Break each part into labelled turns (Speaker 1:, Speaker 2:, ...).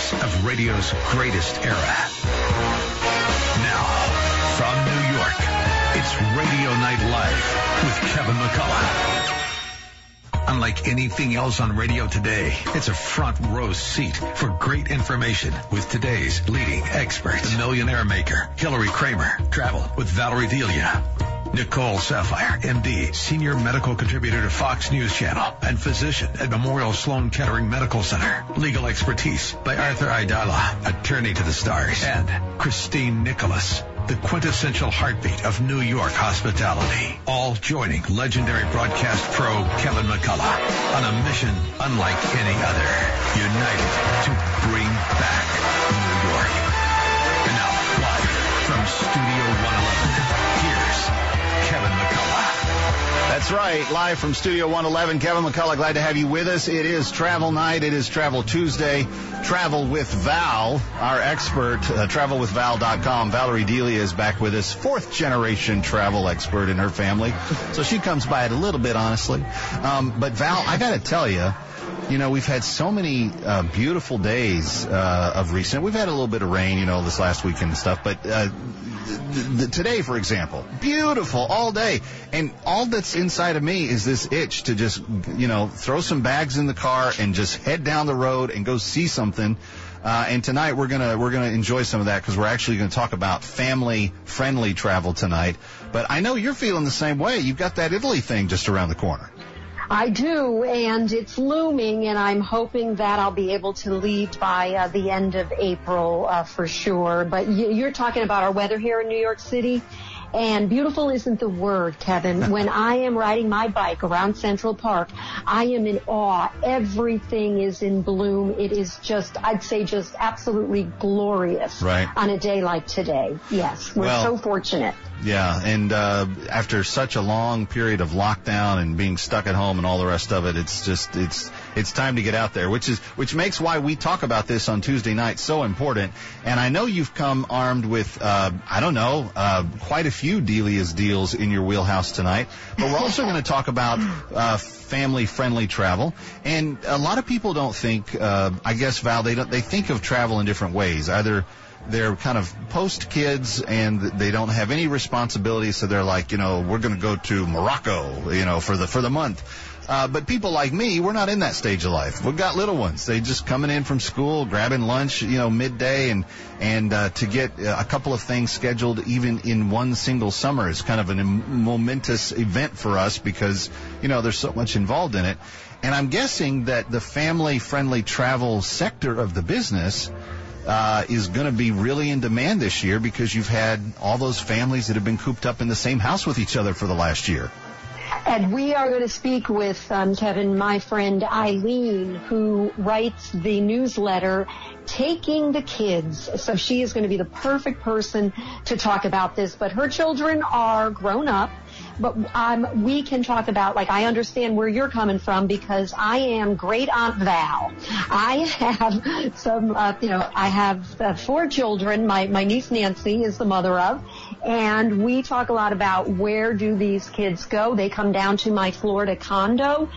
Speaker 1: voice of radio's greatest era. Now, from New York, it's Radio Night Live with Kevin McCullough. Unlike anything else on radio today, it's a front row seat for great information with today's leading experts. The Millionaire Maker, Hillary Kramer. Travel with Valerie Delia. Nicole Sapphire, MD, Senior Medical Contributor to Fox News Channel and physician at Memorial Sloan Kettering Medical Center. Legal expertise by Arthur Aidala, attorney to the stars. And Christine Nicholas, the quintessential heartbeat of New York hospitality. All joining legendary broadcast pro Kevin McCullough on a mission unlike any other. United to bring back New York. And now, live from Studio 111, here's Kevin McCullough.
Speaker 2: That's right. Live from Studio 111, Kevin McCullough. Glad to have you with us. It is Travel Night. It is Travel Tuesday. Travel with Val, our expert, travelwithval.com. Valerie Delia is back with us, fourth-generation travel expert in her family. So she comes by it a little bit, honestly. But, Val, I got to tell you, we've had so many beautiful days of recent. We've had a little bit of rain, this last weekend and stuff. But today, for example, beautiful all day. And all that's inside of me is this itch to just, throw some bags in the car and just head down the road and go see something. And tonight we're gonna enjoy some of that because we're actually going to talk about family-friendly travel tonight. But I know you're feeling the same way. You've got that Italy thing just around the corner.
Speaker 3: I do, and it's looming, and I'm hoping that I'll be able to leave by the end of April for sure. But you're talking about our weather here in New York City, and beautiful isn't the word, Kevin. When I am riding my bike around Central Park, I am in awe. Everything is in bloom. It is I'd say just absolutely glorious on a day like today. Yes, we're so fortunate.
Speaker 2: Yeah, and after such a long period of lockdown and being stuck at home and all the rest of it, it's time to get out there, which makes why we talk about this on Tuesday night so important. And I know you've come armed with quite a few Delia's deals in your wheelhouse tonight, but we're also going to talk about family-friendly travel. And a lot of people don't think, I guess, Val, they think of travel in different ways. Either they're kind of post-kids and they don't have any responsibility, so they're like, we're going to go to Morocco, for the month. But people like me, we're not in that stage of life. We've got little ones. They just coming in from school, grabbing lunch, midday, and to get a couple of things scheduled even in one single summer is kind of a momentous event for us because, there's so much involved in it. And I'm guessing that the family-friendly travel sector of the business is going to be really in demand this year because you've had all those families that have been cooped up in the same house with each other for the last year.
Speaker 3: And we are going to speak with, Kevin, my friend Eileen, who writes the newsletter Taking the Kids. So she is going to be the perfect person to talk about this. But her children are grown up. But we can talk about, I understand where you're coming from because I am great Aunt Val. I have I have 4 children. My niece Nancy is the mother of. And we talk a lot about where do these kids go. They come down to my Florida condo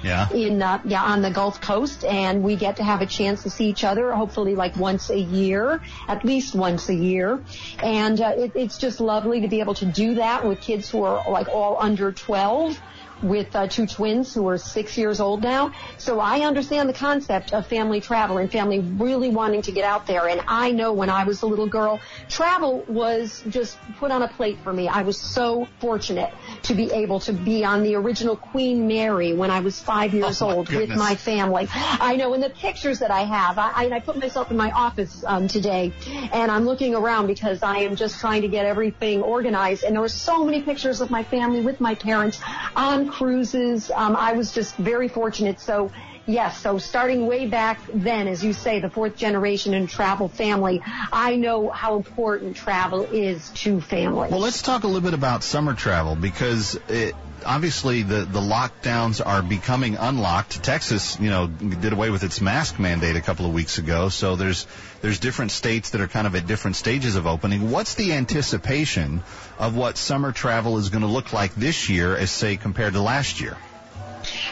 Speaker 3: on the Gulf Coast, and we get to have a chance to see each other, hopefully once a year, at least once a year. And it's just lovely to be able to do that with kids who are all under 12. With 2 twins who are 6 years old now. So I understand the concept of family travel and family really wanting to get out there. And I know when I was a little girl, travel was just put on a plate for me. I was so fortunate to be able to be on the original Queen Mary when I was 5 years old with my family. I know in the pictures that I have, I put myself in my office today, and I'm looking around because I am just trying to get everything organized. And there were so many pictures of my family with my parents on cruises. I was just very fortunate. So, yes, so starting way back then, as you say, the 4th generation in travel family, I know how important travel is to families.
Speaker 2: Well, let's talk a little bit about summer travel because obviously the lockdowns are becoming unlocked. Texas, did away with its mask mandate a couple of weeks ago. So there's different states that are kind of at different stages of opening. What's the anticipation of what summer travel is going to look like this year as, say, compared to last year?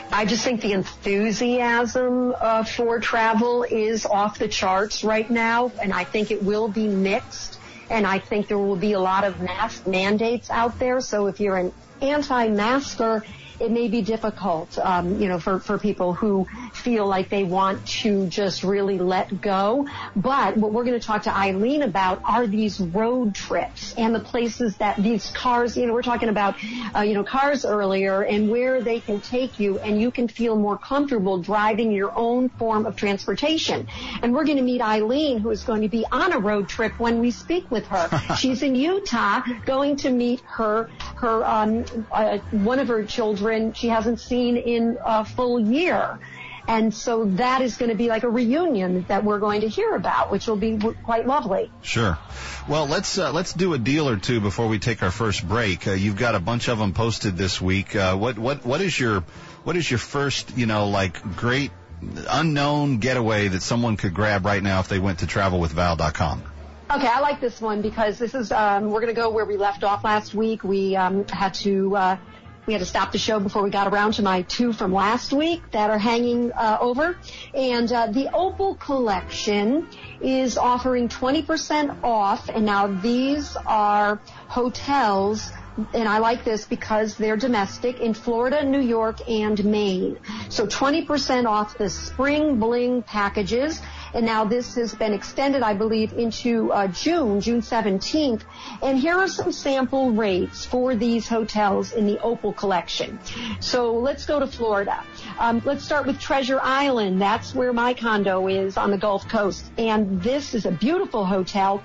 Speaker 3: I just think the enthusiasm for travel is off the charts right now, and I think it will be mixed, and I think there will be a lot of mask mandates out there. So if you're an anti-masker, it may be difficult, for people who feel like they want to just really let go. But what we're going to talk to Eileen about are these road trips and the places that these cars, we're talking about, cars earlier, and where they can take you, and you can feel more comfortable driving your own form of transportation. And we're going to meet Eileen, who is going to be on a road trip when we speak with her. She's in Utah, going to meet her one of her children she hasn't seen in a full year. And so that is going to be like a reunion that we're going to hear about, which will be quite lovely.
Speaker 2: Sure. Well, let's do a deal or two before we take our first break. You've got a bunch of them posted this week. What is your first, great unknown getaway that someone could grab right now if they went to travelwithval.com?
Speaker 3: Okay, I like this one because this is we're going to go where we left off last week. We had to stop the show before we got around to my two from last week that are hanging over. And the Opal Collection is offering 20% off. And now these are hotels, and I like this because they're domestic, in Florida, New York, and Maine. So 20% off the Spring Bling packages. And now this has been extended, I believe, into June 17th. And here are some sample rates for these hotels in the Opal Collection. So let's go to Florida. Let's start with Treasure Island. That's where my condo is on the Gulf Coast. And this is a beautiful hotel,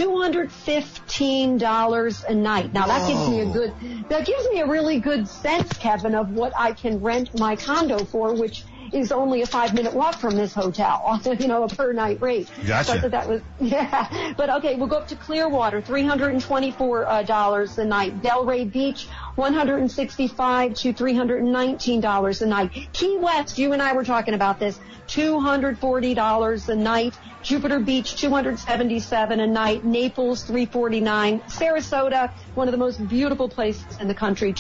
Speaker 3: $215 a night. Now that gives me a really good sense, Kevin, of what I can rent my condo for, which is only a 5-minute walk from this hotel, a per night rate.
Speaker 2: Gotcha.
Speaker 3: So that was, yeah. But okay, we'll go up to Clearwater, $324 a night. Delray Beach, $165 to $319 a night. Key West, you and I were talking about this, $240 a night. Jupiter Beach, $277 a night. Naples, $349. Sarasota, one of the most beautiful places in the country,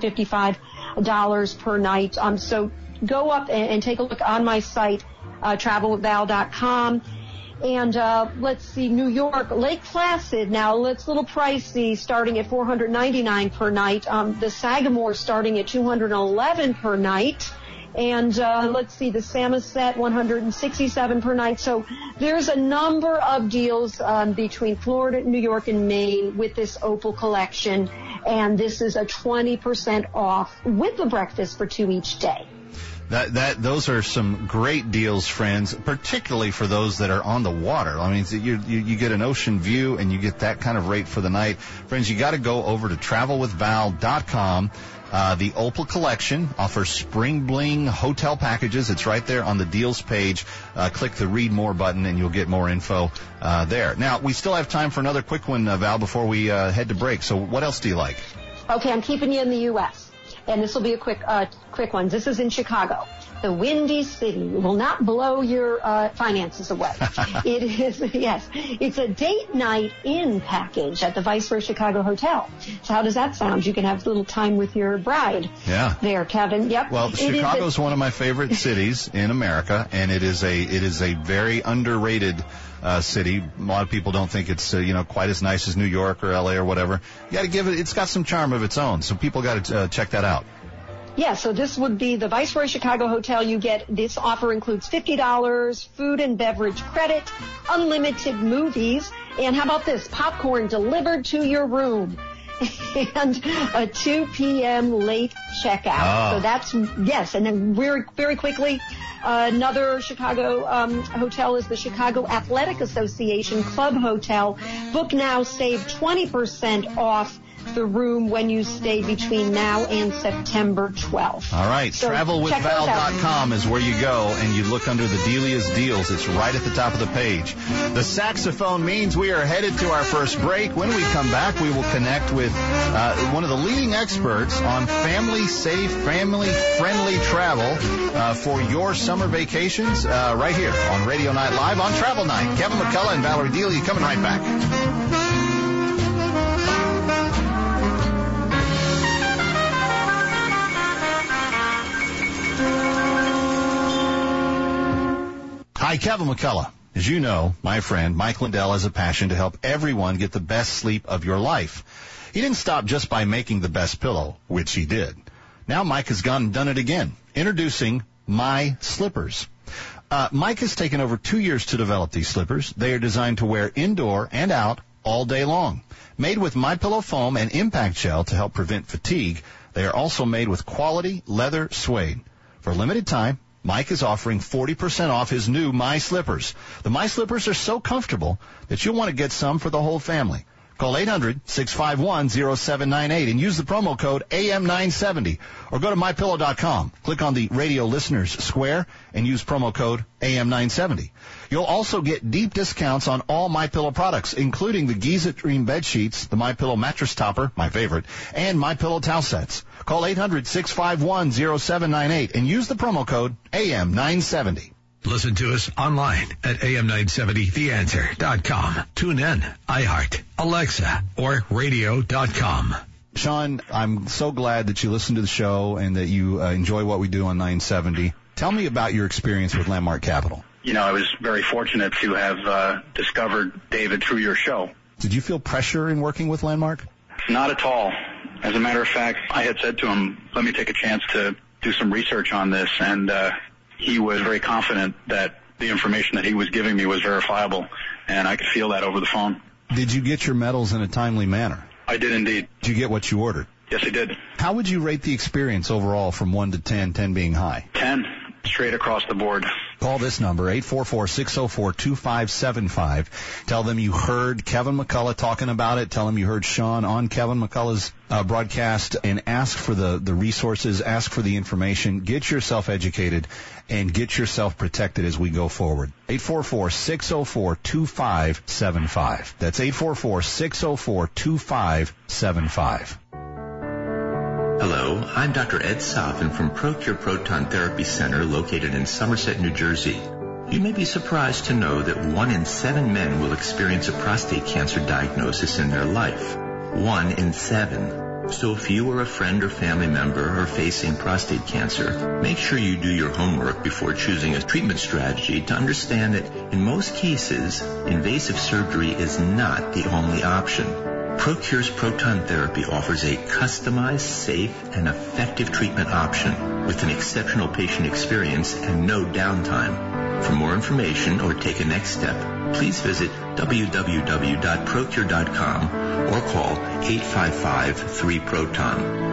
Speaker 3: $255 per night. So go up and take a look on my site, travelwithval.com. And let's see, New York, Lake Placid. Now, it's a little pricey, starting at $499 per night. The Sagamore starting at $211 per night. And let's see, the Samoset, $167 per night. So there's a number of deals between Florida, New York, and Maine with this Opal Collection. And this is a 20% off with the breakfast for two each day.
Speaker 2: Those are some great deals, friends, particularly for those that are on the water. I mean, you get an ocean view and you get that kind of rate for the night. Friends, you got to go over to travelwithval.com. The Opal Collection offers Spring Bling hotel packages. It's right there on the deals page. Click the Read More button and you'll get more info there. Now, we still have time for another quick one, Val, before we head to break. So what else do you like? Okay, I'm keeping you in the U.S., and this will be a quick one. This is in Chicago. The Windy City will not blow your finances away. It is, yes, it's a date night in package at the Viceroy Chicago Hotel. So how does that sound? You can have a little time with your bride. Yeah. There, Kevin. Yep. Well, Chicago's one of my favorite cities in America, and it is a very underrated city. A lot of people don't think it's quite as nice as New York or LA or whatever. You got to give it's got some charm of its own. So people got to check that out.
Speaker 3: Yeah, so this would be the Viceroy Chicago Hotel. This offer includes $50 food and beverage credit, unlimited movies, and how about this? Popcorn delivered to your room. And a 2 p.m. late checkout. Oh. So that's, yes, and then very, very quickly, another Chicago hotel is the Chicago Athletic Association Club Hotel. Book now, save 20% off the room when you stay between now and September 12th.
Speaker 2: All right. So travelwithval.com is where you go, and you look under the Delia's Deals. It's right at the top of the page. The saxophone means we are headed to our first break. When we come back, we will connect with one of the leading experts on family-safe, family-friendly travel for your summer vacations right here on Radio Night Live on Travel Night. Kevin McCullough and Valerie Delia coming right back. Hi, Kevin McCullough. As you know, my friend, Mike Lindell has a passion to help everyone get the best sleep of your life. He didn't stop just by making the best pillow, which he did. Now Mike has gone and done it again. Introducing My Slippers. Mike has taken over 2 years to develop these slippers. They are designed to wear indoor and out all day long. Made with MyPillow foam and impact gel to help prevent fatigue, they are also made with quality leather suede. For a limited time, Mike is offering 40% off his new My Slippers. The My Slippers are so comfortable that you'll want to get some for the whole family. Call 800-651-0798 and use the promo code AM970 or go to MyPillow.com. Click on the radio listeners square and use promo code AM970. You'll also get deep discounts on all MyPillow products, including the Giza Dream bed sheets, the MyPillow mattress topper, my favorite, and MyPillow towel sets. Call 800-651-0798 and use the promo code AM970.
Speaker 1: Listen to us online at am970theanswer.com. Tune in, iHeart, Alexa, or radio.com.
Speaker 2: Sean, I'm so glad that you listen to the show and that you enjoy what we do on 970. Tell me about your experience with Landmark Capital.
Speaker 4: You know, I was very fortunate to have discovered David through your show.
Speaker 2: Did you feel pressure in working with Landmark?
Speaker 4: Not at all. As a matter of fact, I had said to him, let me take a chance to do some research on this, and he was very confident that the information that he was giving me was verifiable, and I could feel that over the phone.
Speaker 2: Did you get your medals in a timely manner?
Speaker 4: I did indeed.
Speaker 2: Did you get what you ordered?
Speaker 4: Yes, I did.
Speaker 2: How would you rate the experience overall from 1 to 10, 10 being high?
Speaker 4: 10, straight across the board.
Speaker 2: Call this number, 844-604-2575. Tell them you heard Kevin McCullough talking about it. Tell them you heard Sean on Kevin McCullough's broadcast, and ask for the resources, ask for the information. Get yourself educated and get yourself protected as we go forward. 844-604-2575. That's 844-604-2575.
Speaker 5: Hello, I'm Dr. Ed Soffin from Procure Proton Therapy Center located in Somerset, New Jersey. You may be surprised to know that 1 in 7 men will experience a prostate cancer diagnosis in their life. 1 in 7. So if you or a friend or family member are facing prostate cancer, make sure you do your homework before choosing a treatment strategy to understand that in most cases, invasive surgery is not the only option. Procure's proton therapy offers a customized, safe, and effective treatment option with an exceptional patient experience and no downtime. For more information or take a next step, please visit www.procure.com or call 855-3PROTON.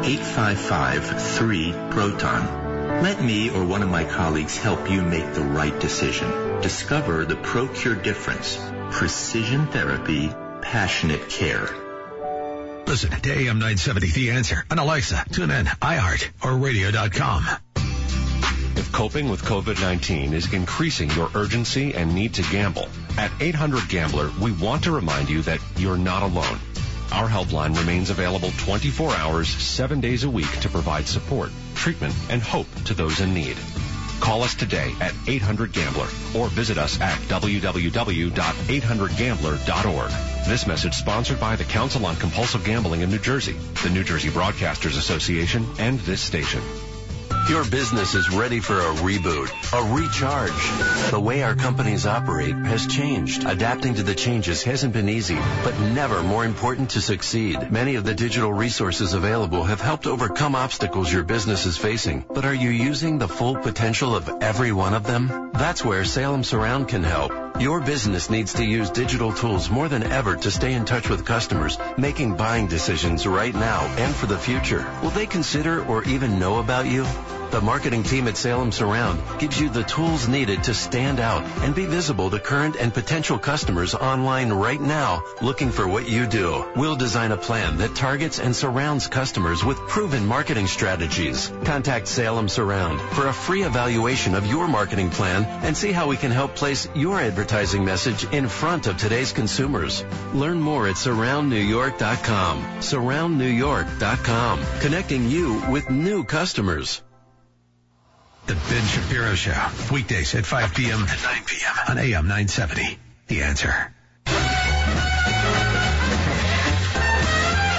Speaker 5: 855-3PROTON. Let me or one of my colleagues help you make the right decision. Discover the Procure difference. Precision therapy, passionate care.
Speaker 1: Listen to AM 970 The Answer on Alexa, TuneIn, iHeart, or radio.com.
Speaker 6: If coping with COVID-19 is increasing your urgency and need to gamble, at 800-GAMBLER, we want to remind you that you're not alone. Our helpline remains available 24 hours, 7 days a week to provide support, treatment, and hope to those in need. Call us today at 800-GAMBLER or visit us at www.800gambler.org. This message sponsored by the Council on Compulsive Gambling in New Jersey, the New Jersey Broadcasters Association, and this station.
Speaker 7: Your business is ready for a reboot, a recharge. The way our companies operate has changed. Adapting to the changes hasn't been easy, but never more important to succeed. Many of the digital resources available have helped overcome obstacles your business is facing. But are you using the full potential of every one of them? That's where Salem Surround can help. Your business needs to use digital tools more than ever to stay in touch with customers, making buying decisions right now and for the future. Will they consider or even know about you? The marketing team at Salem Surround gives you the tools needed to stand out and be visible to current and potential customers online right now looking for what you do. We'll design a plan that targets and surrounds customers with proven marketing strategies. Contact Salem Surround for a free evaluation of your marketing plan and see how we can help place your advertising message in front of today's consumers. Learn more at surroundnewyork.com. Surroundnewyork.com. Connecting you with new customers.
Speaker 1: The Ben Shapiro Show, weekdays at 5 p.m. and 9 p.m. on AM 970. The Answer.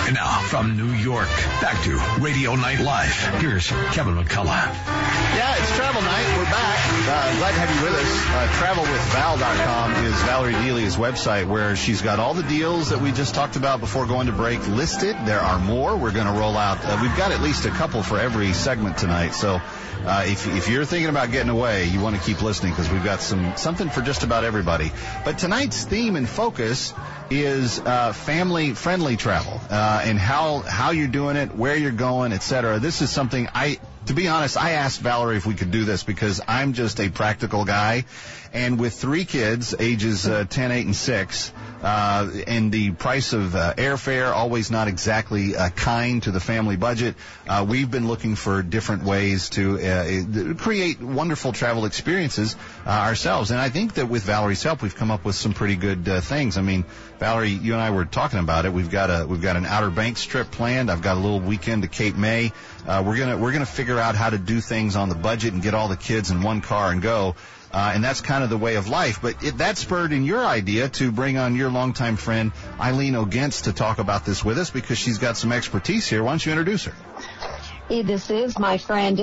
Speaker 1: And now, from New York, back to Radio Night Live. Here's Kevin McCullough.
Speaker 2: Yeah, it's travel night. We're back. Glad to have you with us. Travelwithval.com is Valerie Dealey's website, where she's got all the deals that we just talked about before going to break listed. There are more. We're going to roll out. We've got at least a couple for every segment tonight. So if you're thinking about getting away, you want to keep listening, because we've got something for just about everybody. But tonight's theme and focus is family-friendly travel, and how you're doing it, where you're going, etc. This is something to be honest, I asked Valerie if we could do this because I'm just a practical guy. And with 3 kids, ages 10, 8, and 6, and the price of airfare always not exactly kind to the family budget, we've been looking for different ways to create wonderful travel experiences ourselves. And I think that with Valerie's help, we've come up with some pretty good things. I mean, Valerie, you and I were talking about it. We've got an Outer Banks trip planned. I've got a little weekend to Cape May. We're gonna figure out how to do things on the budget and get all the kids in one car and go. And that's kind of the way of life. But that spurred in your idea to bring on your longtime friend, Eileen O'Gintz, to talk about this with us, because she's got some expertise here. Why don't you introduce her?
Speaker 3: This is my friend.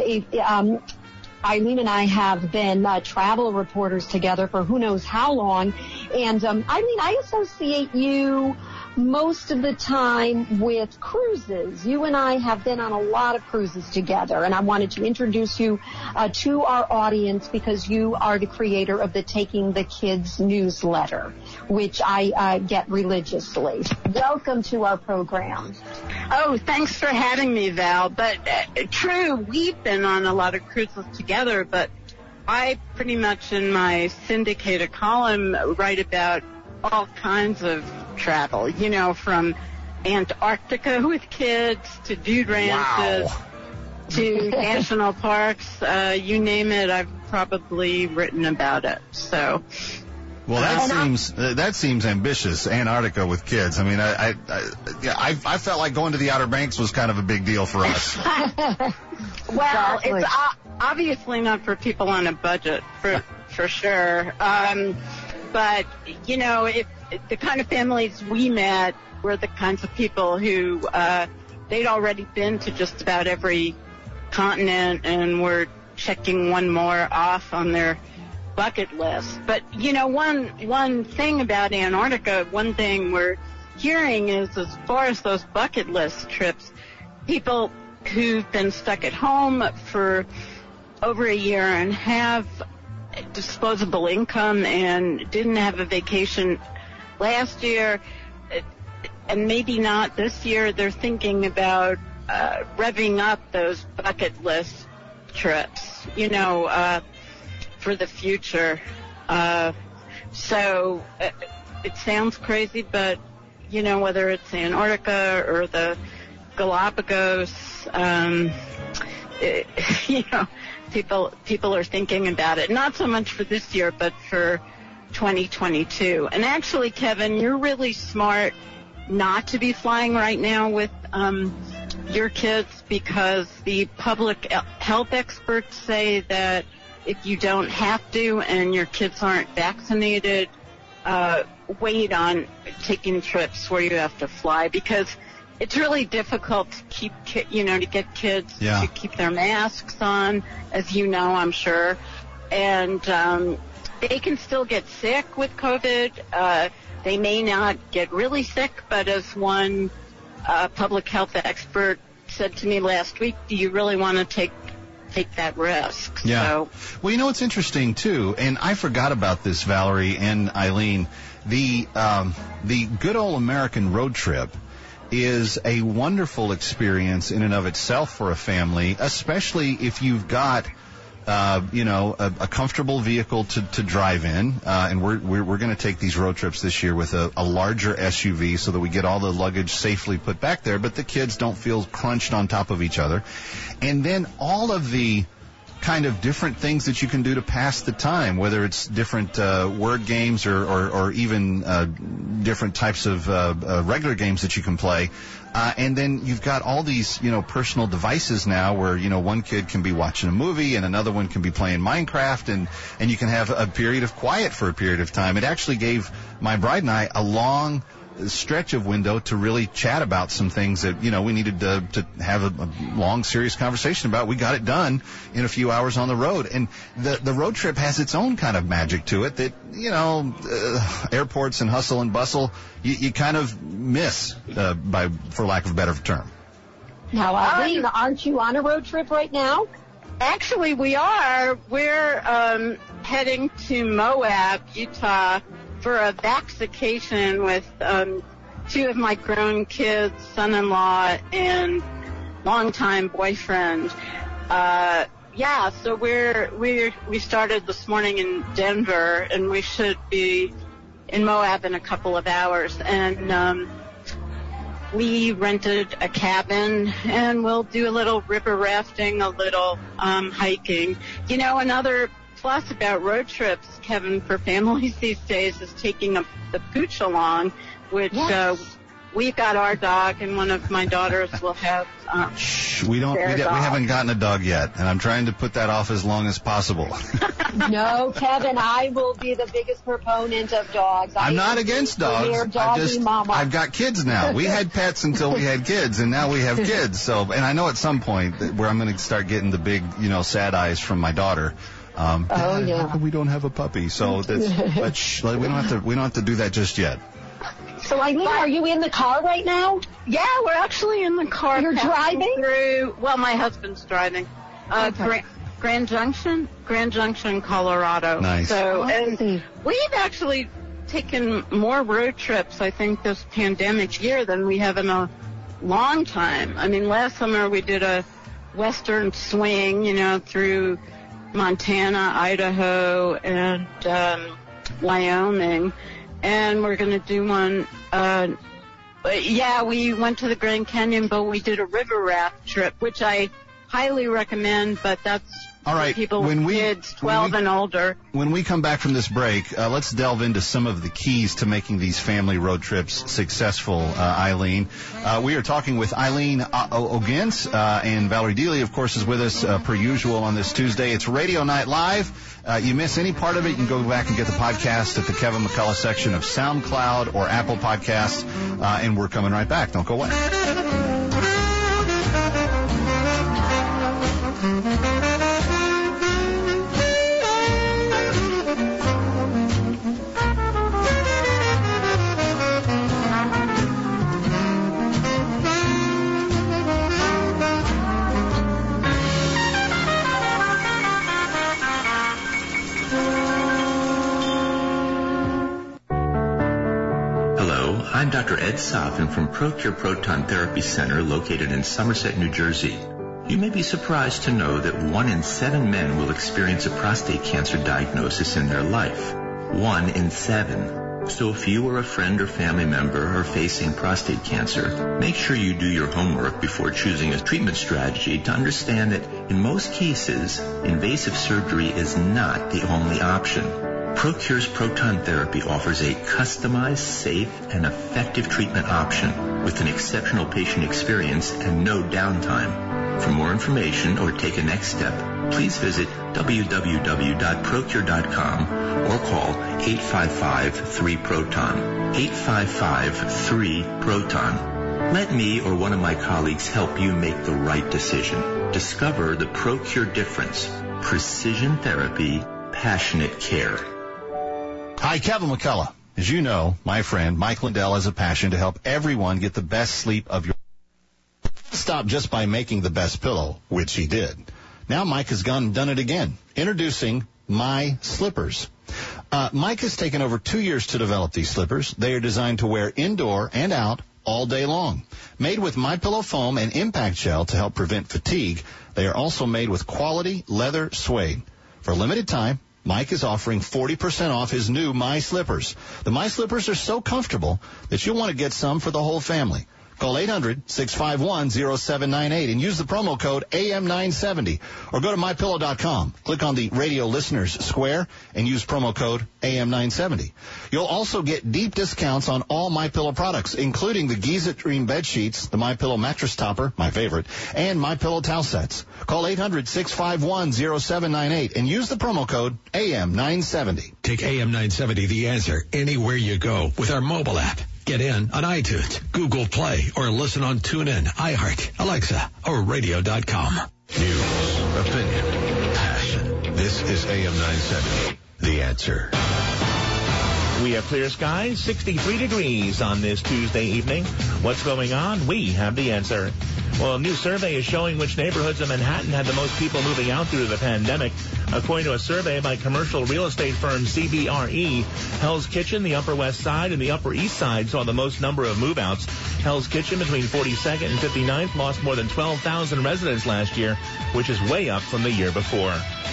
Speaker 3: Eileen and I have been travel reporters together for who knows how long. And Eileen, I associate you most of the time with cruises. You and I have been on a lot of cruises together, and I wanted to introduce you to our audience because you are the creator of the Taking the Kids newsletter, which I get religiously. Welcome to our program.
Speaker 8: Oh, thanks for having me, Val. But true, we've been on a lot of cruises together, but I pretty much in my syndicated column write about all kinds of travel, from Antarctica with kids to dude ranches to national parks. You name it, I've probably written about it. So,
Speaker 2: well, that seems ambitious. Antarctica with kids. I mean, I felt like going to the Outer Banks was kind of a big deal for us.
Speaker 8: Well, exactly. It's obviously not for people on a budget, for sure. But, if the kind of families we met were the kinds of people who they'd already been to just about every continent and were checking one more off on their bucket list. But, one thing about Antarctica, one thing we're hearing is, as far as those bucket list trips, people who've been stuck at home for over a year and have disposable income and didn't have a vacation last year, and maybe not this year, they're thinking about revving up those bucket list trips, for the future. So it sounds crazy, but, whether it's Antarctica or the Galapagos, people are thinking about it, not so much for this year, but for 2022. And actually, Kevin, you're really smart not to be flying right now with your kids, because the public health experts say that if you don't have to and your kids aren't vaccinated, wait on taking trips where you have to fly, because it's really difficult to to get kids to keep their masks on, as you know, I'm sure. And they can still get sick with COVID. They may not get really sick, but as one public health expert said to me last week, do you really want to take that risk?
Speaker 2: Yeah.
Speaker 8: So,
Speaker 2: well, it's interesting, too, and I forgot about this, Valerie and Eileen. The good old American road trip is a wonderful experience in and of itself for a family, especially if you've got a comfortable vehicle to drive in. And we're going to take these road trips this year with a larger SUV so that we get all the luggage safely put back there, but the kids don't feel crunched on top of each other. And then all of the kind of different things that you can do to pass the time, whether it's different word games or even different types of regular games that you can play. And then you've got all these, personal devices now where, one kid can be watching a movie and another one can be playing Minecraft, and you can have a period of quiet for a period of time. It actually gave my bride and I a long stretch of window to really chat about some things that, we needed to have a long, serious conversation about. We got it done in a few hours on the road. And the road trip has its own kind of magic to it that, airports and hustle and bustle, you kind of miss, for lack of a better term.
Speaker 3: Now, Eileen, aren't you on a road trip right now?
Speaker 8: Actually, we are. We're heading to Moab, Utah, for a vacation with two of my grown kids, son-in-law, and longtime boyfriend. So we started this morning in Denver, and we should be in Moab in a couple of hours. And we rented a cabin, and we'll do a little river rafting, a little hiking. Another plus about road trips, Kevin, for families these days is taking the pooch along, which we've got our dog, and one of my daughters will have.
Speaker 2: We haven't gotten a dog yet, and I'm trying to put that off as long as possible.
Speaker 3: No, Kevin, I will be the biggest proponent of dogs.
Speaker 2: I'm not against dogs. I've got kids now. We had pets until we had kids, and now we have kids. So, and I know at some point where I'm going to start getting the big, sad eyes from my daughter. We don't have a puppy, so that's, we don't have to do that just yet.
Speaker 3: So, Eileen, are you in the car right now?
Speaker 8: Yeah, we're actually in the car.
Speaker 3: You're driving?
Speaker 8: My husband's driving. Grand Junction, Colorado.
Speaker 2: Nice.
Speaker 8: So, and we've actually taken more road trips, I think, this pandemic year than we have in a long time. I mean, last summer we did a western swing, through Montana, Idaho, and Wyoming. And we're going to do one, we went to the Grand Canyon, but we did a river raft trip, which I highly recommend, but that's
Speaker 2: all right.
Speaker 8: For people with kids 12 and older.
Speaker 2: When we come back from this break, let's delve into some of the keys to making these family road trips successful, Eileen. We are talking with Eileen Ogintz, and Valerie Dealey, of course, is with us per usual on this Tuesday. It's Radio Night Live. You miss any part of it, you can go back and get the podcast at the Kevin McCullough section of SoundCloud or Apple Podcasts, and we're coming right back. Don't go away.
Speaker 5: I'm Dr. Ed Soffin from Procure Proton Therapy Center located in Somerset, New Jersey. You may be surprised to know that 1 in 7 men will experience a prostate cancer diagnosis in their life. 1 in 7. So if you or a friend or family member are facing prostate cancer, make sure you do your homework before choosing a treatment strategy to understand that in most cases, invasive surgery is not the only option. Procure's proton therapy offers a customized, safe, and effective treatment option with an exceptional patient experience and no downtime. For more information or take a next step, please visit www.procure.com or call 855-3PROTON. 855-3PROTON. Let me or one of my colleagues help you make the right decision. Discover the Procure difference. Precision therapy, passionate care.
Speaker 2: Hi, Kevin McCullough. As you know, my friend Mike Lindell has a passion to help everyone get the best sleep of your life. Stop just by making the best pillow, which he did. Now Mike has gone and done it again. Introducing My Slippers. Mike has taken over 2 years to develop these slippers. They are designed to wear indoor and out all day long. Made with MyPillow foam and impact gel to help prevent fatigue, they are also made with quality leather suede. For a limited time, Mike is offering 40% off his new My Slippers. The My Slippers are so comfortable that you'll want to get some for the whole family. Call 800-651-0798 and use the promo code AM970. Or go to MyPillow.com. Click on the Radio Listeners Square and use promo code AM970. You'll also get deep discounts on all MyPillow products, including the Giza Dream bed sheets, the MyPillow mattress topper, my favorite, and MyPillow towel sets. Call 800-651-0798 and use the promo code AM970.
Speaker 1: Take AM970 The Answer anywhere you go with our mobile app. Get in on iTunes, Google Play, or listen on TuneIn, iHeart, Alexa, or radio.com.
Speaker 9: News, opinion, passion. This is AM 970, The Answer.
Speaker 10: We have clear skies, 63 degrees on this Tuesday evening. What's going on? We have the answer. Well, a new survey is showing which neighborhoods of Manhattan had the most people moving out due to the pandemic. According to a survey by commercial real estate firm CBRE, Hell's Kitchen, the Upper West Side, and the Upper East Side saw the most number of move-outs. Hell's Kitchen, between 42nd and 59th, lost more than 12,000 residents last year, which is way up from the year before.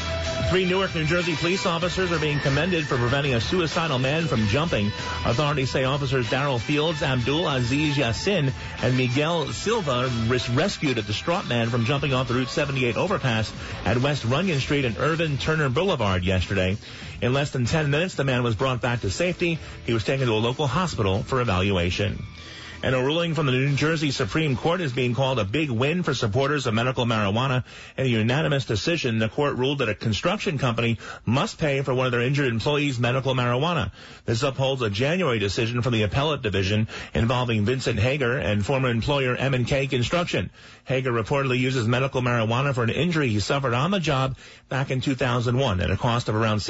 Speaker 10: 3 Newark, New Jersey police officers are being commended for preventing a suicidal man from jumping. Authorities say officers Darrell Fields, Abdul Aziz Yassin, and Miguel Silva rescued a distraught man from jumping off the Route 78 overpass at West Runyon Street and Irvin Turner Boulevard yesterday. In less than 10 minutes, the man was brought back to safety. He was taken to a local hospital for evaluation. And a ruling from the New Jersey Supreme Court is being called a big win for supporters of medical marijuana. In a unanimous decision, the court ruled that a construction company must pay for one of their injured employees' medical marijuana. This upholds a January decision from the appellate division involving Vincent Hager and former employer M&K Construction. Hager reportedly uses medical marijuana for an injury he suffered on the job back in 2001 at a cost of around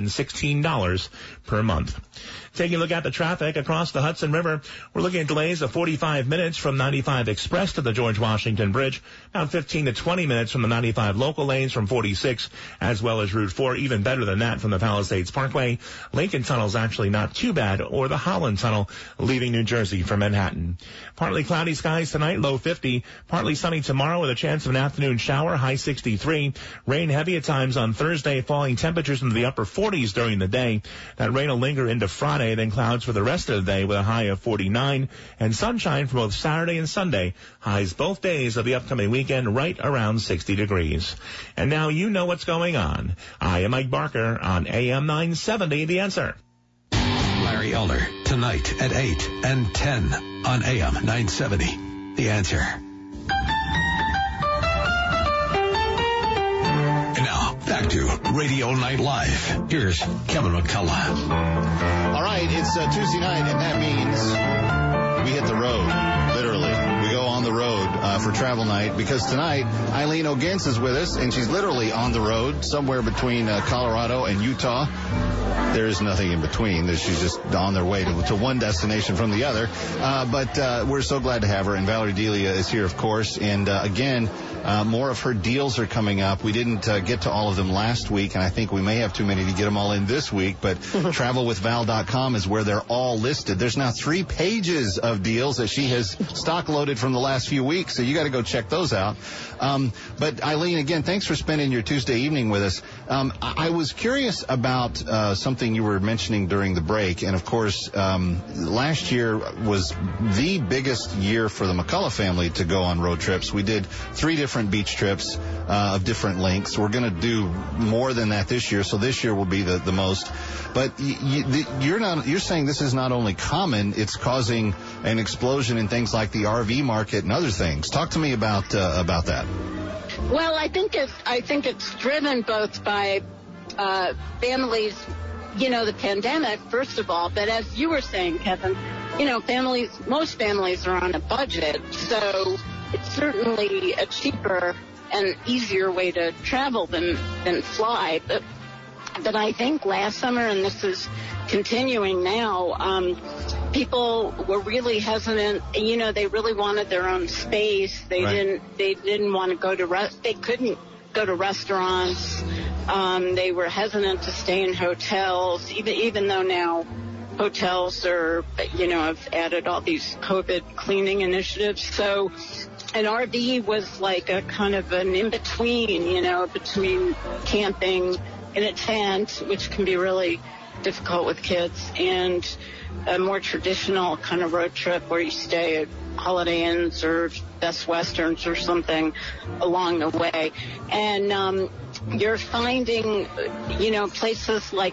Speaker 10: $616 per month. Taking a look at the traffic across the Hudson River, we're looking at delays of 45 minutes from 95 Express to the George Washington Bridge, about 15 to 20 minutes from the 95 local lanes from 46, as well as Route 4, even better than that from the Palisades Parkway. Lincoln Tunnel's actually not too bad, or the Holland Tunnel leaving New Jersey for Manhattan. Partly cloudy skies tonight, low 50. Partly sunny tomorrow with a chance of an afternoon shower, high 63. Rain heavy at times on Thursday, falling temperatures into the upper 40s during the day. That rain will linger into Friday, then clouds for the rest of the day with a high of 49, and sunshine for both Saturday and Sunday. Highs both days of the upcoming weekend right around 60 degrees. And now you know what's going on. I am Mike Barker on AM 970, The Answer.
Speaker 1: Larry Elder, tonight at 8 and 10 on AM 970, The Answer. And now, back to Radio Night Live. Here's Kevin McCullough.
Speaker 2: All right, it's Tuesday night, and that means we hit the road, literally. We go on the road for travel night, because tonight Eileen O'Gins is with us, and she's literally on the road somewhere between Colorado and Utah. There is nothing in between. She's just on their way to one destination from the other. But we're so glad to have her. And Valerie Delia is here, of course. And again, more of her deals are coming up. We didn't get to all of them last week, and I think we may have too many to get them all in this week. But travelwithval.com is where they're all listed. There's now 3 pages of deals that she has stock loaded from the last few weeks, so you got to go check those out. But Eileen, again, thanks for spending your Tuesday evening with us. I was curious about something you were mentioning during the break, and of course, last year was the biggest year for the McCullough family to go on road trips. We did 3 different beach trips of different lengths. We're going to do more than that this year, so this year will be the most. But you're saying this is not only common, it's causing an explosion in things like the RV market and other things. Talk to me about that.
Speaker 8: Well, I think it's driven both by families, the pandemic, first of all, but as you were saying, Kevin, most families are on a budget, so it's certainly a cheaper and easier way to travel than fly. But I think last summer, and this is continuing now, people were really hesitant. They really wanted their own space. They didn't want to go to they couldn't go to restaurants. They were hesitant to stay in hotels, even though now hotels are, have added all these COVID cleaning initiatives. So an RV was like a kind of an in-between, between camping in a tent, which can be really difficult with kids, and a more traditional kind of road trip where you stay at Holiday Inns or Best Westerns or something along the way. And you're finding, places like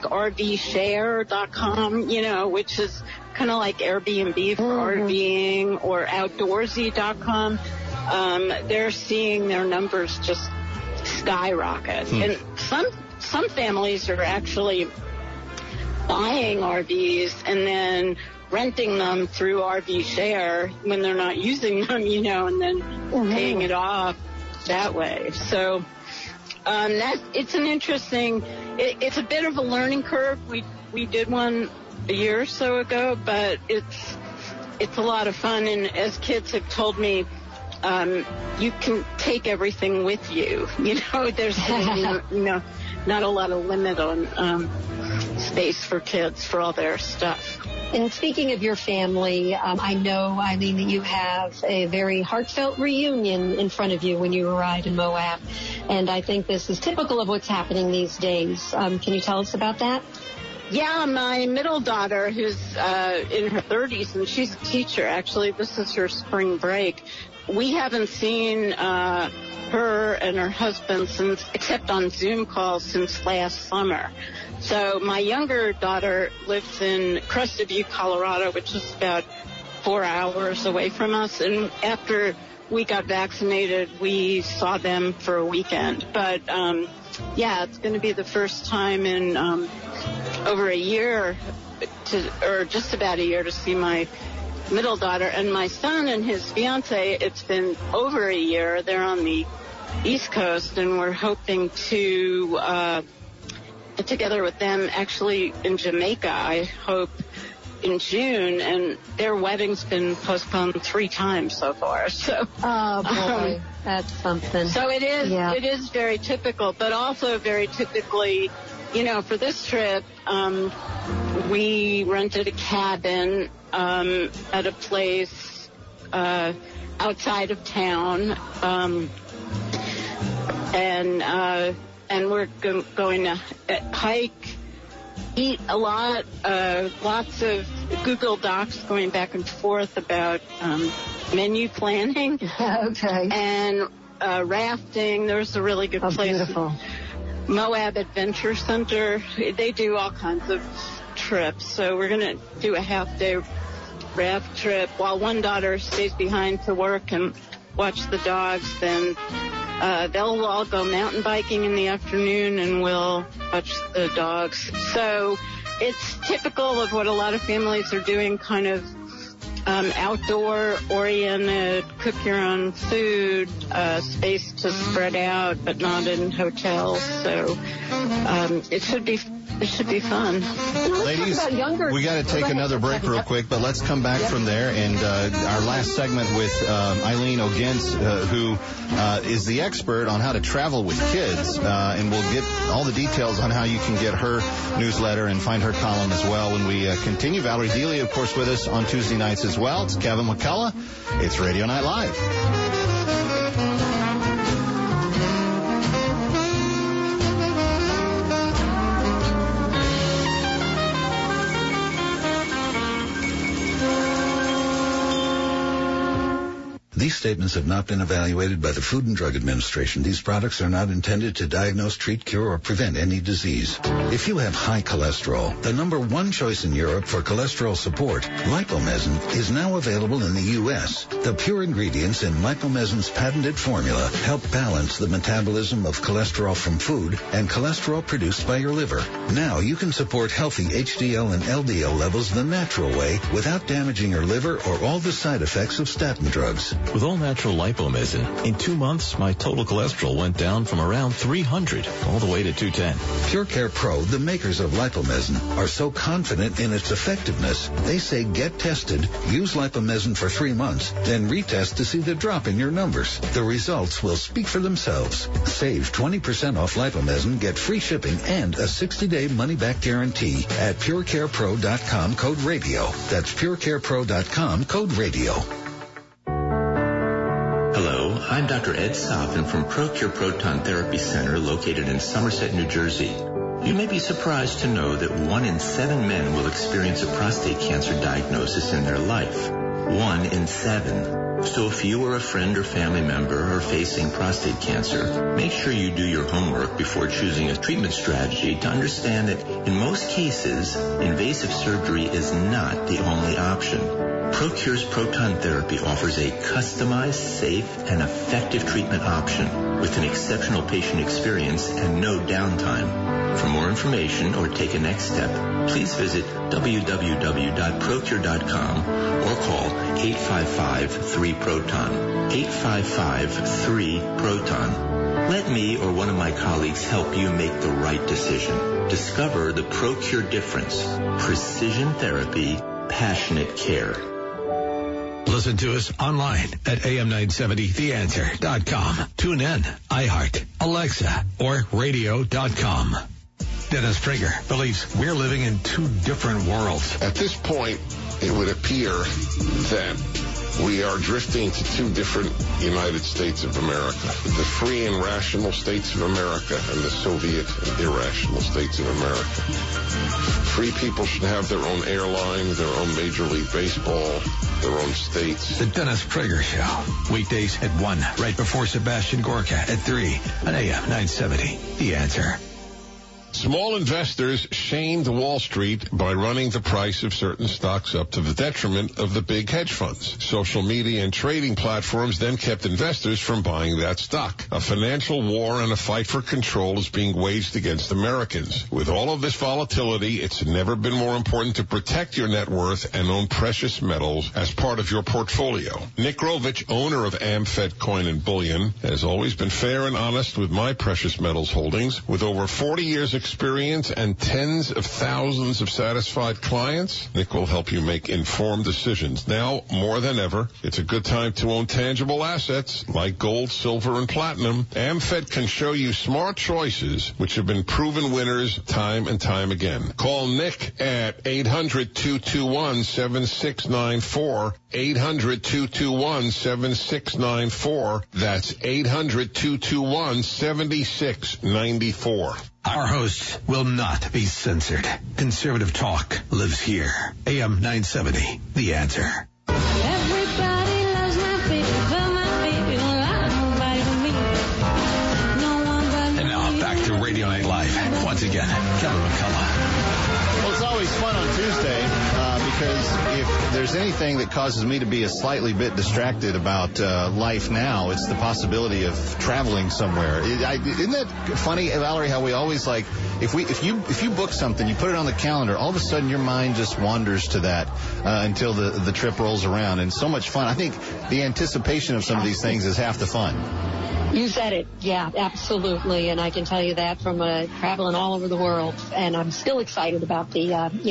Speaker 8: RVshare.com, which is kind of like Airbnb for RVing, or Outdoorsy.com. They're seeing their numbers just skyrocket. And some families are actually buying RVs and then renting them through RV Share when they're not using them, and then paying it off that way. So it's an interesting, it's a bit of a learning curve. We did one a year or so ago, but it's a lot of fun. And as kids have told me, you can take everything with you. There's not a lot of limit on space for kids for all their stuff.
Speaker 3: And speaking of your family, I know, Eileen, that you have a very heartfelt reunion in front of you when you arrive in Moab. And I think this is typical of what's happening these days. Can you tell us about that?
Speaker 8: Yeah, my middle daughter, who's in her 30s, and she's a teacher, actually. This is her spring break. We haven't seen her and her husband except on Zoom calls since last summer. So my younger daughter lives in Crested View, Colorado, which is about 4 hours away from us. And after we got vaccinated, we saw them for a weekend. But, it's going to be the first time in over a year, or just about a year, to see my middle daughter. And my son and his fiance, it's been over a year. They're on the East Coast, and we're hoping to get together with them actually in Jamaica, I hope, in June. And their wedding's been postponed 3 times so far. So,
Speaker 3: oh boy, that's something.
Speaker 8: So it is. Yeah. It is very typical, but also very typically, for this trip, we rented a cabin at a place outside of town, and we're going to hike, eat a lot, lots of Google Docs going back and forth about menu planning.
Speaker 3: Okay.
Speaker 8: And rafting. There's a really good place.
Speaker 3: Beautiful.
Speaker 8: Moab Adventure Center. They do all kinds of trips. So we're going to do a half-day raft trip while one daughter stays behind to work and watch the dogs. Then they'll all go mountain biking in the afternoon, and we'll watch the dogs. So it's typical of what a lot of families are doing, kind of outdoor-oriented, cook-your-own food, space to spread out, but not in hotels. So it should be fun.
Speaker 2: Ladies, we got to take another break real quick, but let's come back from there. And our last segment with Eileen O'Gins, who is the expert on how to travel with kids. And we'll get all the details on how you can get her newsletter and find her column as well when we continue. Valerie Dealey, of course, with us on Tuesday nights as well. It's Kevin McCullough. It's Radio Night Live.
Speaker 11: These statements have not been evaluated by the Food and Drug Administration. These products are not intended to diagnose, treat, cure, or prevent any disease. If you have high cholesterol, the #1 choice in Europe for cholesterol support, Lipomezin, is now available in the U.S. The pure ingredients in Lipomezin's patented formula help balance the metabolism of cholesterol from food and cholesterol produced by your liver. Now you can support healthy HDL and LDL levels the natural way without damaging your liver or all the side effects of statin drugs.
Speaker 12: With all-natural Lipomezin, in 2 months, my total cholesterol went down from around 300 all the way to 210.
Speaker 11: PureCare Pro, the makers of Lipomezin, are so confident in its effectiveness, they say get tested, use Lipomezin for 3 months, then retest to see the drop in your numbers. The results will speak for themselves. Save 20% off Lipomezin, get free shipping, and a 60-day money-back guarantee at purecarepro.com, code radio. That's purecarepro.com, code radio.
Speaker 5: Hello, I'm Dr. Ed Soffin from ProCure Proton Therapy Center located in Somerset, New Jersey. You may be surprised to know that 1 in 7 men will experience a prostate cancer diagnosis in their life. 1 in 7. So if you or a friend or family member are facing prostate cancer, make sure you do your homework before choosing a treatment strategy to understand that in most cases, invasive surgery is not the only option. ProCure's proton therapy offers a customized, safe, and effective treatment option with an exceptional patient experience and no downtime. For more information or take a next step, please visit www.procure.com or call 855-3PROTON. 855-3PROTON. Let me or one of my colleagues help you make the right decision. Discover the Procure difference. Precision therapy, passionate care.
Speaker 9: Listen to us online at am970theanswer.com. Tune in, iHeart, Alexa, or radio.com. Dennis Prager believes we're living in two different worlds.
Speaker 13: At this point, it would appear that we are drifting to two different United States of America. The free and rational states of America and the Soviet and irrational states of America. Free people should have their own airline, their own Major League Baseball, their own states.
Speaker 9: The Dennis Prager Show. Weekdays at 1, right before Sebastian Gorka at 3 on AM 970. The Answer.
Speaker 13: Small investors shamed Wall Street by running the price of certain stocks up to the detriment of the big hedge funds. Social media and trading platforms then kept investors from buying that stock. A financial war and a fight for control is being waged against Americans. With all of this volatility, it's never been more important to protect your net worth and own precious metals as part of your portfolio. Nick Rovich, owner of AmFed Coin and Bullion, has always been fair and honest with my precious metals holdings. With over 40 years experience and tens of thousands of satisfied clients, Nick will help you make informed decisions. Now, more than ever, it's a good time to own tangible assets like gold, silver, and platinum. AmFed can show you smart choices which have been proven winners time and time again. Call Nick at 800-221-7694. 800-221-7694. That's 800-221-7694.
Speaker 9: Our hosts will not be censored. Conservative talk lives here. AM 970, The Answer.
Speaker 14: Everybody loves my baby, but my baby don't love nobody but me. No one but me.
Speaker 9: And now back to Radio Night Live. Once again, Kevin McCullough.
Speaker 2: Well, it's always fun on Tuesday because if there's anything that causes me to be a slightly bit distracted about life now, it's the possibility of traveling somewhere. Isn't that funny, Valerie, how we always like, if you book something, you put it on the calendar, all of a sudden your mind just wanders to that until the trip rolls around. And so much fun. I think the anticipation of some of these things is half the fun.
Speaker 3: You said it. Yeah, absolutely. And I can tell you that from traveling all over the world. And I'm still excited about the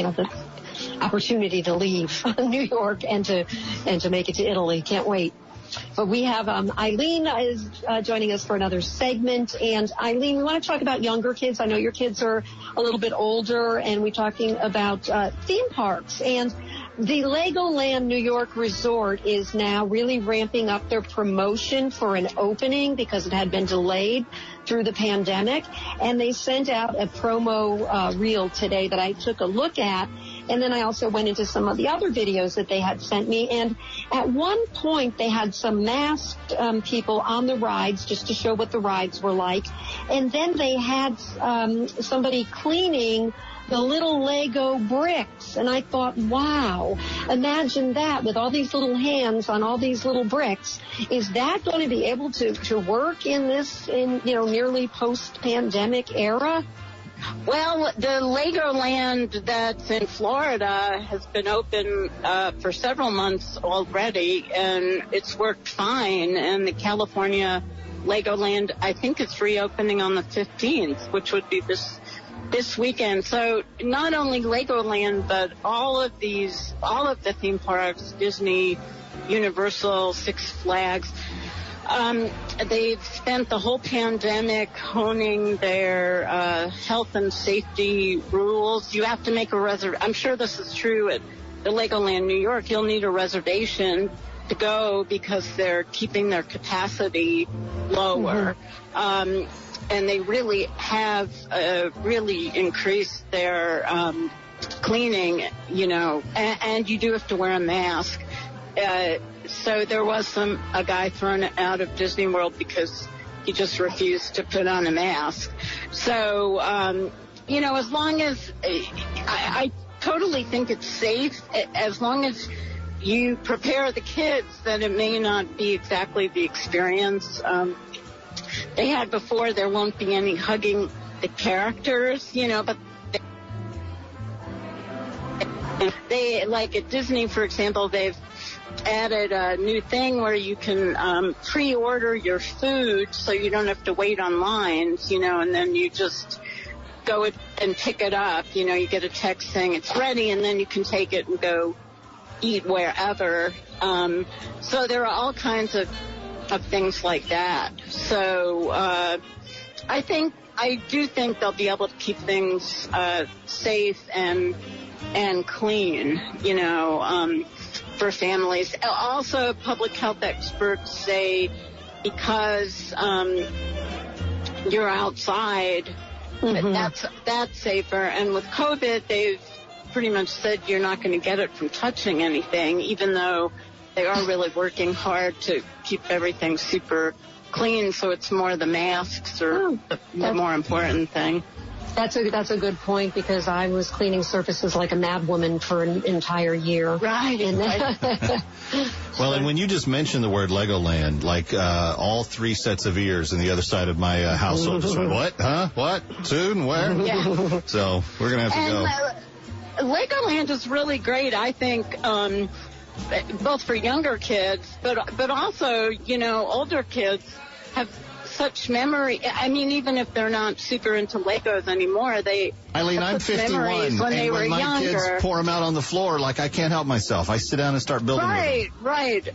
Speaker 3: opportunity to leave New York and to make it to Italy. Can't wait. But we have Eileen is joining us for another segment. And Eileen, we want to talk about younger kids. I know your kids are a little bit older, and we're talking about theme parks. And the Legoland New York Resort is now really ramping up their promotion for an opening because it had been delayed through the pandemic. And they sent out a promo reel today that I took a look at. And then I also went into some of the other videos that they had sent me. And at one point, they had some masked people on the rides just to show what the rides were like. And then they had somebody cleaning the little Lego bricks. And I thought, wow, imagine that with all these little hands on all these little bricks. Is that going to be able to work in this, nearly post-pandemic era?
Speaker 8: Well, the Legoland that's in Florida has been open for several months already, and it's worked fine. And the California Legoland, I think it's reopening on the 15th, which would be this weekend. So not only Legoland, but all of the theme parks, Disney, Universal, Six Flags, they've spent the whole pandemic honing their health and safety rules. You have to make a reservation. I'm sure this is true at the Legoland New York. You'll need a reservation to go because they're keeping their capacity lower. Mm-hmm. And they really have really increased their cleaning, and you do have to wear a mask. So there was a guy thrown out of Disney World because he just refused to put on a mask. So, as long as I totally think it's safe, as long as you prepare the kids that it may not be exactly the experience they had before. There won't be any hugging. the characters, but they, like at Disney, for example, they've added a new thing where you can pre-order your food so you don't have to wait on lines, and then you just go and pick it up. You get a text saying it's ready, and then you can take it and go eat wherever. So there are all kinds of things like that. So I do think they'll be able to keep things safe and clean, for families. Also, public health experts say because you're outside, that's safer. And with COVID, they've pretty much said you're not going to get it from touching anything, even though they are really working hard to keep everything super clean. So it's more the masks are the more important thing.
Speaker 3: That's a good point, because I was cleaning surfaces like a madwoman for an entire year.
Speaker 8: Right.
Speaker 2: Well, and when you just mentioned the word Legoland, like all 3 sets of ears on the other side of my household just went, what? Huh? What? Soon? Where?
Speaker 8: Yeah.
Speaker 2: So we're going to have to go.
Speaker 8: Legoland is really great, I think, both for younger kids, but also, older kids have such memory. I mean, even if they're not super into Legos anymore,
Speaker 2: Eileen, I'm 51,
Speaker 8: when they were
Speaker 2: my
Speaker 8: younger.
Speaker 2: kids pour them out on the floor, like I can't help myself. I sit down and start building with them.
Speaker 8: Right.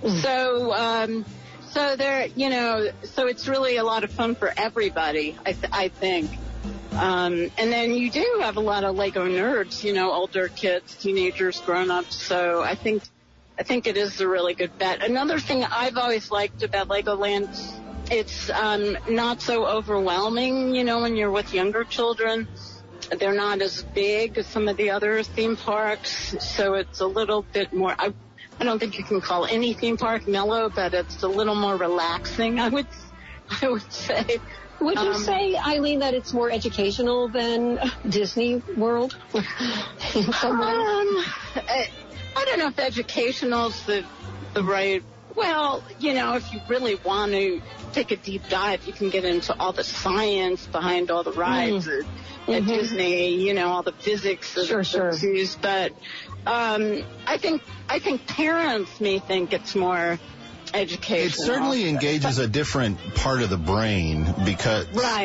Speaker 8: So they're, so it's really a lot of fun for everybody, I think. And then you do have a lot of Lego nerds, older kids, teenagers, grown-ups. So I think it is a really good bet. Another thing I've always liked about Legoland, it's not so overwhelming, when you're with younger children. They're not as big as some of the other theme parks, so it's a little bit more, I don't think you can call any theme park mellow, but it's a little more relaxing, I would say.
Speaker 3: Would you say, Eileen, that it's more educational than Disney World? In some way?
Speaker 8: I don't know if educational is the right. Well, if you really want to take a deep dive, you can get into all the science behind all the rides at Disney. All the physics of the zoos. But I think parents may think it's more educational.
Speaker 2: It certainly engages a different part of the brain because,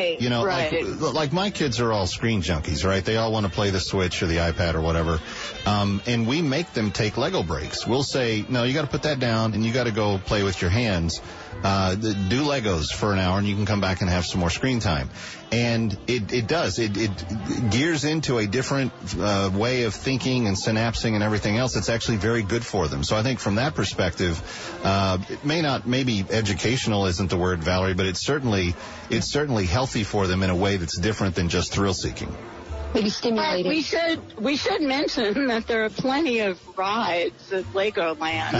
Speaker 2: like my kids are all screen junkies, right? They all want to play the Switch or the iPad or whatever. And we make them take Lego breaks. We'll say, no, you got to put that down and you got to go play with your hands. Do Legos for an hour and you can come back and have some more screen time. And it does. It gears into a different way of thinking and synapsing and everything else. It's actually very good for them. So I think from that perspective, it maybe educational isn't the word, Valerie, but it's certainly healthy for them in a way that's different than just thrill seeking.
Speaker 3: Maybe stimulating.
Speaker 8: We should mention that there are plenty of rides at Legoland,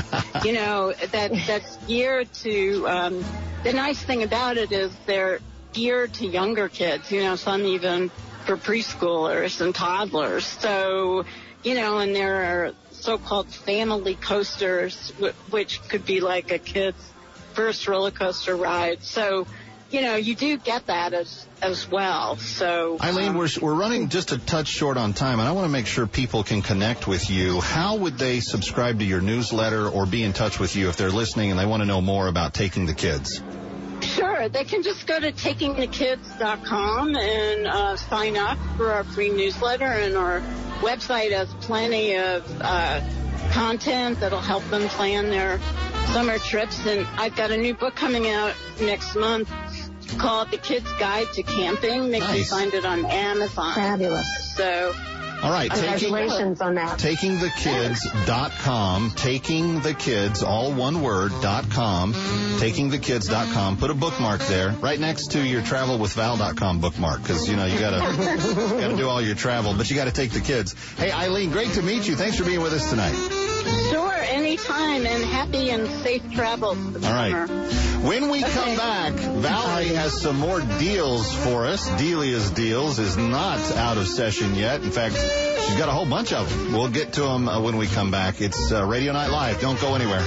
Speaker 8: that's geared to, the nice thing about it is they're geared to younger kids, some even for preschoolers and toddlers. So, and there are so-called family coasters, which could be like a kid's first roller coaster ride. So, you do get that as well. So,
Speaker 2: Eileen, we're running just a touch short on time, and I want to make sure people can connect with you. How would they subscribe to your newsletter or be in touch with you if they're listening and they want to know more about Taking the Kids?
Speaker 8: Sure. They can just go to takingthekids.com and sign up for our free newsletter, and our website has plenty of content that'll help them plan their summer trips. And I've got a new book coming out next month called The Kid's Guide to Camping. They can find it on Amazon.
Speaker 3: Fabulous.
Speaker 8: So,
Speaker 2: all right,
Speaker 3: congratulations on that.
Speaker 2: TakingTheKids.com, TakingTheKids, all one word, .com, TakingTheKids.com. Put a bookmark there, right next to your TravelWithVal.com bookmark, because, you gotta do all your travel, but you gotta take the kids. Hey, Eileen, great to meet you. Thanks for being with us tonight.
Speaker 8: Sure, anytime, and happy and safe travels.
Speaker 2: All right. When we come back, Valerie has some more deals for us. Delia's Deals is not out of session yet. In fact, she's got a whole bunch of them. We'll get to them when we come back. It's Radio Night Live. Don't go anywhere.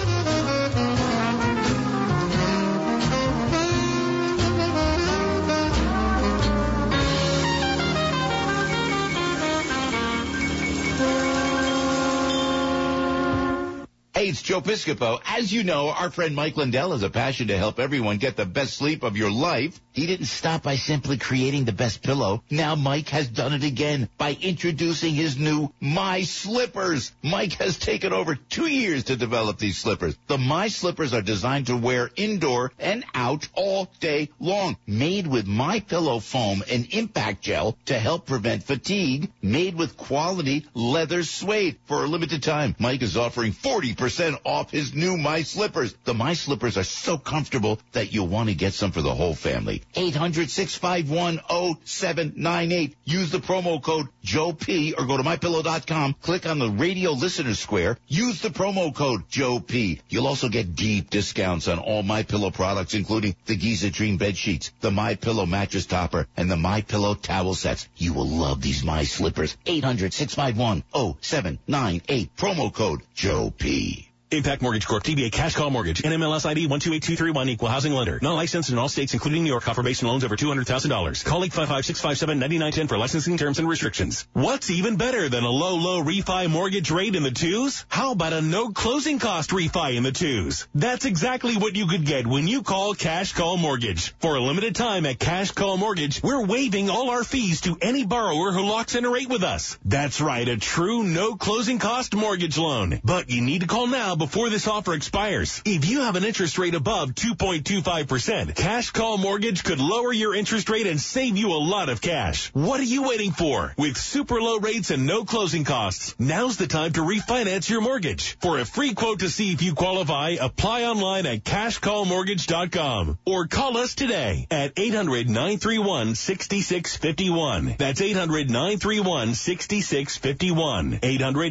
Speaker 15: Hey, it's Joe Piscopo. As you know, our friend Mike Lindell has a passion to help everyone get the best sleep of your life. He didn't stop by simply creating the best pillow. Now Mike has done it again by introducing his new My Slippers. Mike has taken over 2 years to develop these slippers. The My Slippers are designed to wear indoor and out all day long. Made with My Pillow foam and impact gel to help prevent fatigue. Made with quality leather suede. For a limited time, Mike is offering 40% off his new My Slippers. The My Slippers are so comfortable that you'll want to get some for the whole family. 800-651-0798. Use the promo code Joe P or go to MyPillow.com. Click on the radio listener square. Use the promo code Joe P. You'll also get deep discounts on all My Pillow products, including the Giza Dream bed sheets, the My Pillow mattress topper, and the My Pillow towel sets. You will love these My Slippers. 800-651-0798. Promo code Joe P.
Speaker 16: Impact Mortgage Corp. DBA Cash Call Mortgage. NMLS ID 128231. Equal housing lender. Not licensed in all states, including New York. Offer based on loans over $200,000. Call 855-657-9910 for licensing terms and restrictions. What's even better than a low refi mortgage rate in the twos? How about a no closing cost refi in the twos? That's exactly what you could get when you call Cash Call Mortgage. For a limited time at Cash Call Mortgage, we're waiving all our fees to any borrower who locks in a rate with us. That's right, a true no closing cost mortgage loan. But you need to call now before this offer expires. If you have an interest rate above 2.25%, Cash Call Mortgage could lower your interest rate and save you a lot of cash. What are you waiting for? With super low rates and no closing costs, now's the time to refinance your mortgage. For a free quote to see if you qualify, apply online at cashcallmortgage.com or call us today at 800-931-6651. That's 800-931-6651.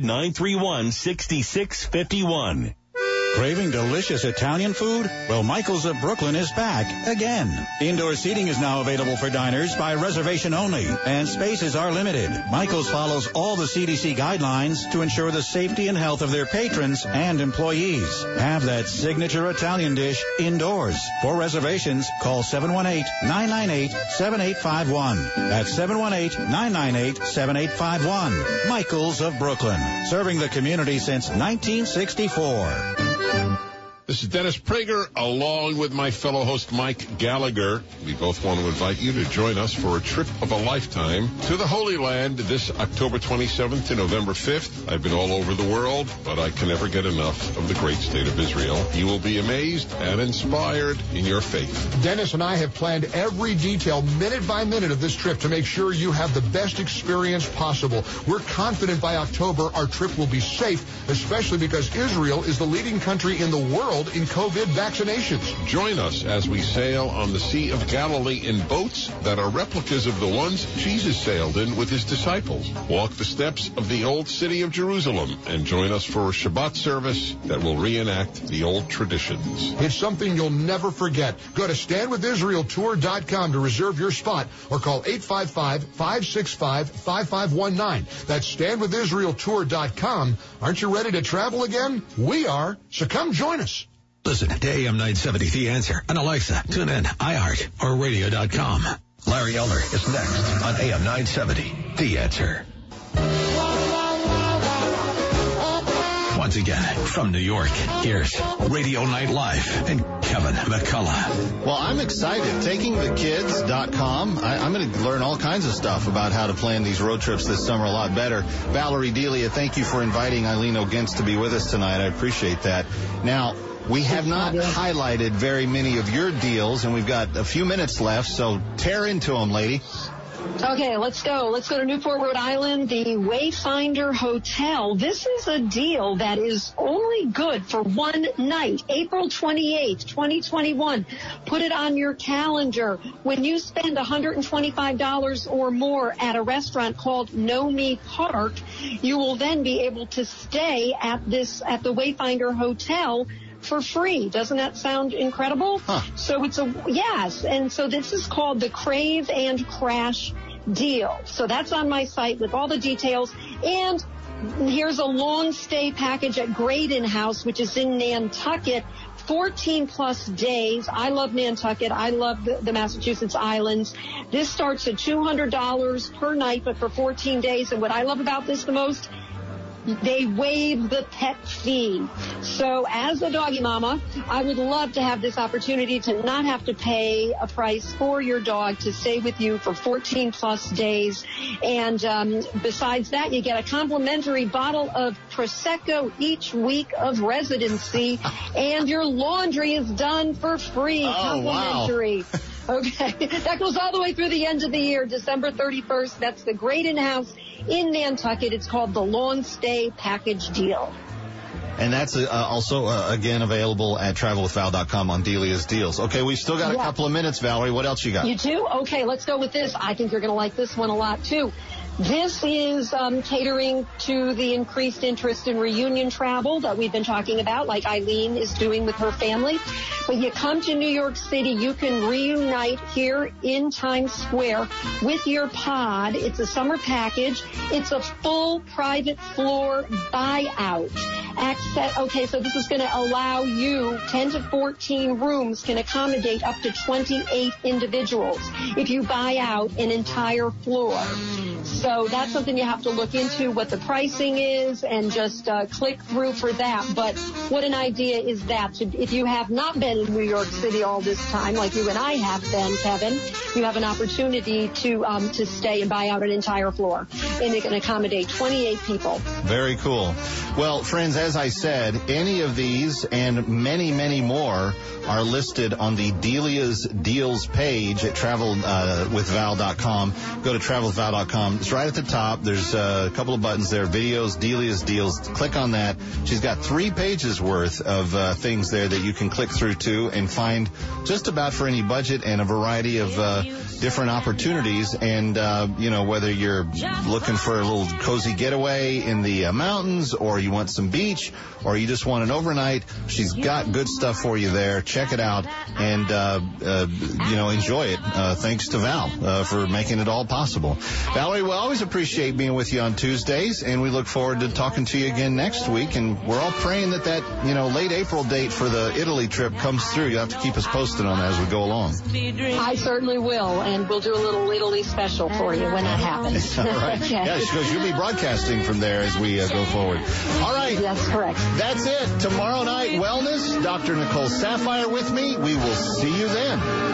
Speaker 16: 800-931-6651.
Speaker 17: Craving delicious Italian food? Well, Michael's of Brooklyn is back again. Indoor seating is now available for diners by reservation only, and spaces are limited. Michael's follows all the CDC guidelines to ensure the safety and health of their patrons and employees. Have that signature Italian dish indoors. For reservations, call 718-998-7851. That's 718-998-7851. Michael's of Brooklyn, serving the community since 1964.
Speaker 13: This is Dennis Prager, along with my fellow host Mike Gallagher. We both want to invite you to join us for a trip of a lifetime to the Holy Land this October 27th to November 5th. I've been all over the world, but I can never get enough of the great state of Israel. You will be amazed and inspired in your faith.
Speaker 18: Dennis and I have planned every detail, minute by minute, of this trip to make sure you have the best experience possible. We're confident by October our trip will be safe, especially because Israel is the leading country in the world in COVID vaccinations.
Speaker 13: Join us as we sail on the Sea of Galilee in boats that are replicas of the ones Jesus sailed in with his disciples. Walk the steps of the old city of Jerusalem and join us for a Shabbat service that will reenact the old traditions.
Speaker 18: It's something you'll never forget. Go to StandWithIsraelTour.com to reserve your spot or call 855-565-5519. That's StandWithIsraelTour.com. Aren't you ready to travel again? We are. So come join us.
Speaker 9: Listen to AM 970 The Answer on Alexa, TuneIn, iHeart, or radio.com.
Speaker 1: Larry Elder is next on AM 970 The Answer.
Speaker 9: Once again, from New York, here's Radio Night Live and Kevin McCullough.
Speaker 2: Well, I'm excited. TakingTheKids.com. I'm going to learn all kinds of stuff about how to plan these road trips this summer a lot better. Valerie Delia, thank you for inviting Eileen O'Gins to be with us tonight. I appreciate that. Now, we have not highlighted very many of your deals, and we've got a few minutes left, so tear into them, lady.
Speaker 3: Okay, let's go. Let's go to Newport, Rhode Island, the Wayfinder Hotel. This is a deal that is only good for one night, April 28th, 2021. Put it on your calendar. When you spend $125 or more at a restaurant called Nomi Park, you will then be able to stay at the Wayfinder Hotel for free. Doesn't that sound incredible?
Speaker 2: Huh.
Speaker 3: So yes. And so this is called the Crave and Crash deal. So that's on my site with all the details. And here's a long stay package at Graydon House, which is in Nantucket. 14 plus days. I love Nantucket. I love the Massachusetts Islands. This starts at $200 per night, but for 14 days. And what I love about this the most, they waive the pet fee. So as a doggy mama, I would love to have this opportunity to not have to pay a price for your dog to stay with you for 14 plus days. And besides that, you get a complimentary bottle of Prosecco each week of residency, and your laundry is done for free. Complimentary.
Speaker 2: Wow.
Speaker 3: Okay, that goes all the way through the end of the year, December 31st. That's the Great In-House in Nantucket. It's called the Long Stay Package Deal.
Speaker 2: And that's also, again, available at travelwithval.com on Delia's Deals. Okay, we've still got a couple of minutes, Valerie. What else you got?
Speaker 3: You do? Okay, let's go with this. I think you're going to like this one a lot, too. This is catering to the increased interest in reunion travel that we've been talking about, like Eileen is doing with her family. When you come to New York City, you can reunite here in Times Square with your pod. It's a summer package. It's a full private floor buyout. Okay, so this is going to allow you 10 to 14 rooms can accommodate up to 28 individuals if you buy out an entire floor. So that's something you have to look into, what the pricing is, and just click through for that. But what an idea is that? If you have not been in New York City all this time, like you and I have been, Kevin, you have an opportunity to stay and buy out an entire floor. And it can accommodate 28 people.
Speaker 2: Very cool. Well, friends, as I said, any of these and many, many more are listed on the Delia's Deals page at travelwithval.com. Go to travelwithval.com. It's right at the top. There's a couple of buttons there, videos, Delia's Deals. Click on that. She's got 3 pages worth of things there that you can click through to and find just about for any budget and a variety of different opportunities. And, whether you're looking for a little cozy getaway in the mountains, or you want some beach, or you just want an overnight, she's got good stuff for you there. Check it out and, enjoy it. Thanks to Val for making it all possible. Valerie, we always appreciate being with you on Tuesdays, and we look forward to talking to you again next week. And we're all praying that late April date for the Italy trip comes through. You'll have to keep us posted on that as we go along.
Speaker 3: I certainly will, and we'll do a little Italy special for you when that happens.
Speaker 2: All right.
Speaker 3: Okay.
Speaker 2: Yeah, because you'll be broadcasting from there as we go forward. All right.
Speaker 3: That's correct.
Speaker 2: That's it. Tomorrow night, Wellness. Dr. Nicole Saphier with me. We will see you then.